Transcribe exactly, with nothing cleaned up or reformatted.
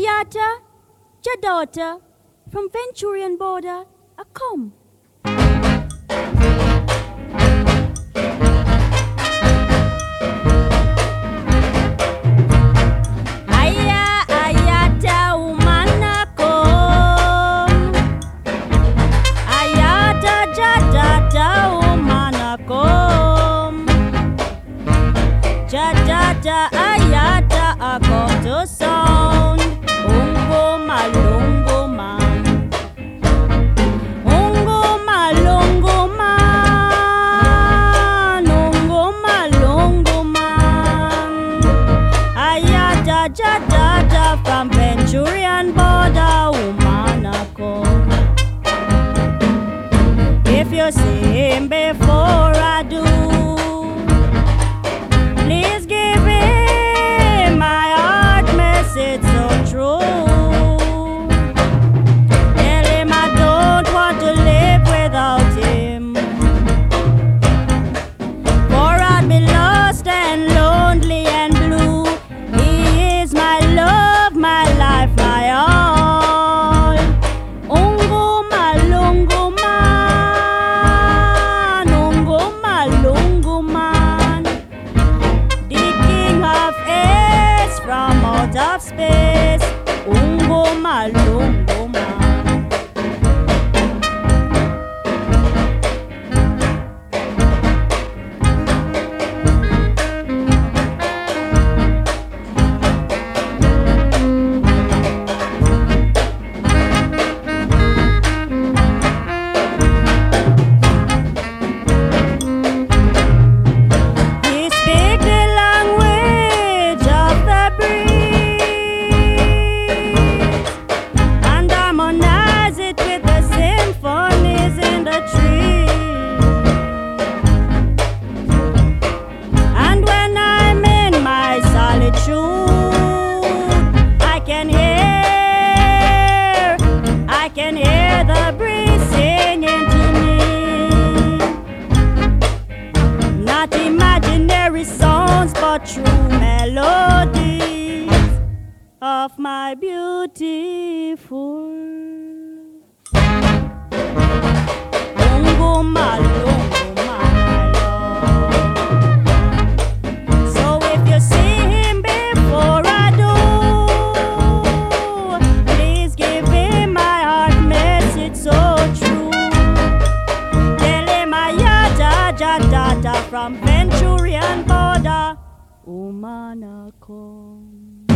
Ayata, your daughter, from Venturian border, a come. Aya, ayata, umana come. Ayata, jadata, umana come. Jadata, ayata, a come to sound. Ungo malungo man. Ungo malungo man. Ungo malungo man. Ayata jadada from Venturian border, Umanako. If you see him before I do, please give him my heart message so true. Tell him I don't want to live without him, for I'd be lost and lonely and blue. He is my love, my life, my all. Ungo malungo man, ungo malungo man, the king of ace from out of space. Ungo malungo man. He speak the language of the breeze and harmonize it with the symphonies in the trees. And when I'm in my solitude, I can hear, I can hear the breeze singing to me. Not imaginary sounds, but true melodies of my beautiful. Ungo malungo my love. So if you see him before I do, please give him my heart message so true. Tell him ayata jadata from Venturian border, Umanako.